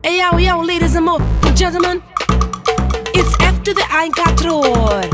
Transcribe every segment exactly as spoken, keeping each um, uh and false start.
Hey yo, yo, ladies and more gentlemen, it's after the ein katro år.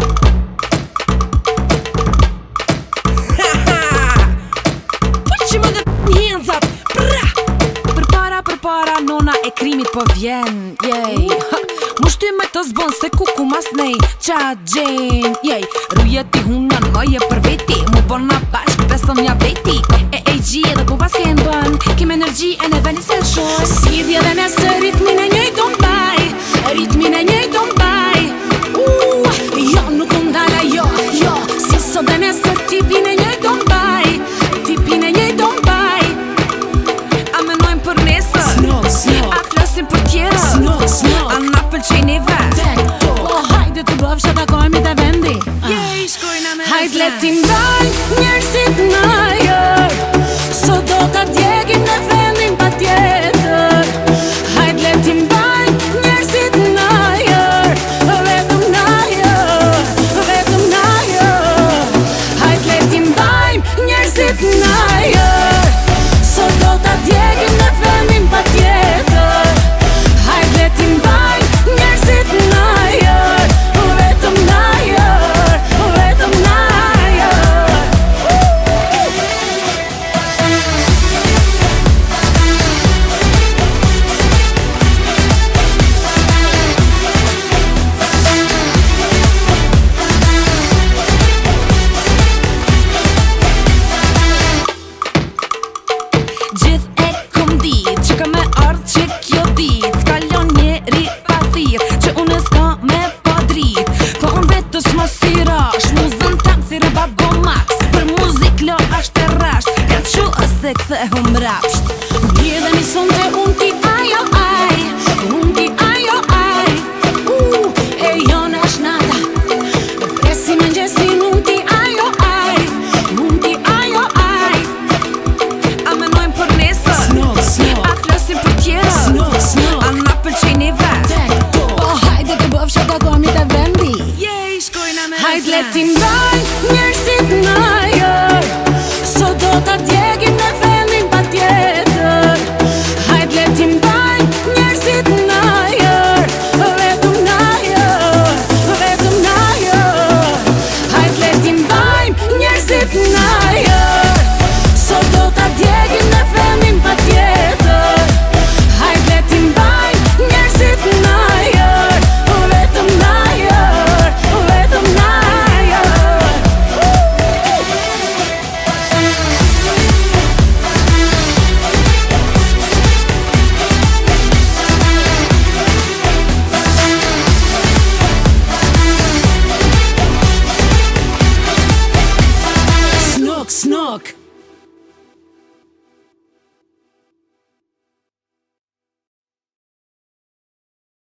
Put your mother hands up. Përpara, përpara, nona e krimit po vjen, jej. Mu shty me të zbon se ku ku mas nej qa gjen, jej. Rujet i hunën, më je për veti, mu bon na bashk, besëm nja veti. E e gjie dhe ku pas ke në bën, kim energji e në veni se shoj. Si dje dhe nëse ritmin e njëjtë on baj, ritmin e njëjtë on baj. uh, Jo, nuk unë dala, jo, jo. Si sot dhe nëse tipin e njëjtë on baj, tipin e njëjtë on baj. A menojmë për nesër, snok, snok. A flasim për tjera, snok, snok. A na pëlqejnive, tekto. O hajde të bëfsha takojmë të vendi. Jej, shkojna me hajde letin dal, njerëzit në ajër. So do t'a djegim në vendin pa tjetër. Hajde letin dal, njerëzit në ajër. Vetëm në ajër, vetëm në ajër. Hajde letin dal, njerëzit në ajër. So do t'a djegim në vendin pa tjetër. Hajde letin dal, njerëzit në ajër. Vetëm në ajër, vetëm në ajër. Gjithë e kom dit që ka me ardhë që kjo dit. S'kallon njeri pa thirë që unë s'ka me pa drit. Po unë vetës mos si rash, muzën tam thirë babo max. Për muzik lo ashtë e rasht, ka që ose këthe hum rapsht. Bje dhe një son të unë ti ajo aj, unë ti